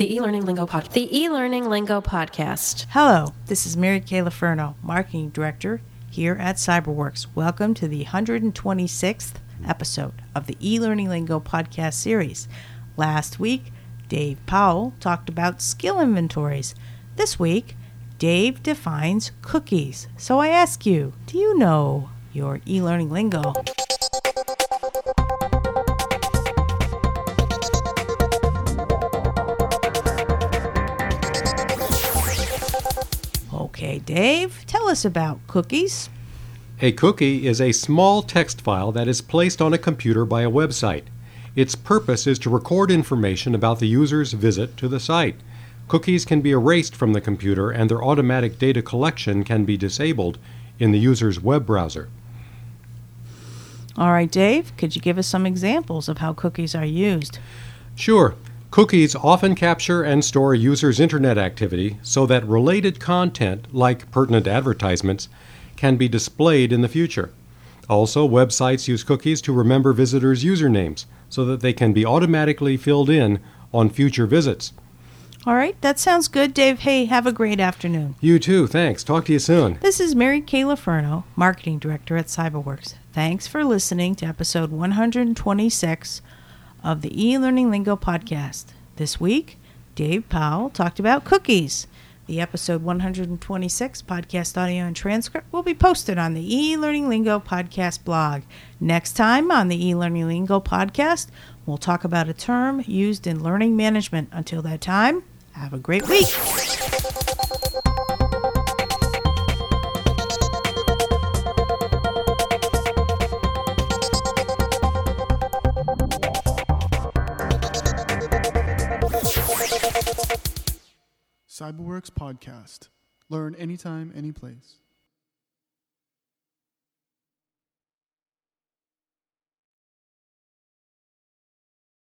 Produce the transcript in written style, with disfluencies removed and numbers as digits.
The e-learning lingo podcast. Hello, this is Mary Kay Laferno, Marketing Director here at Cyberworks. Welcome to the 126th episode of the e-learning lingo podcast series. Last week, Dave Powell talked about skill inventories. This week, Dave defines cookies. So I ask you, do you know your e-learning lingo? Okay, Dave, tell us about cookies. A cookie is a small text file that is placed on a computer by a website. Its purpose is to record information about the user's visit to the site. Cookies can be erased from the computer and their automatic data collection can be disabled in the user's web browser. All right, Dave, could you give us some examples of how cookies are used? Sure. Cookies often capture and store a user's internet activity so that related content, like pertinent advertisements, can be displayed in the future. Also, websites use cookies to remember visitors' usernames so that they can be automatically filled in on future visits. All right, that sounds good, Dave. Hey, have a great afternoon. You too, thanks. Talk to you soon. This is Mary Kay Laferno, Marketing Director at Cyberworks. Thanks for listening to episode 126 of the e-learning lingo podcast. This week, Dave Powell talked about cookies. The episode 126 podcast audio and transcript will be posted on the e-learning lingo podcast blog. Next time on the e-learning lingo podcast, we'll talk about a term used in learning management. Until that time, have a great week. Cyberworks Podcast. Learn anytime, any place.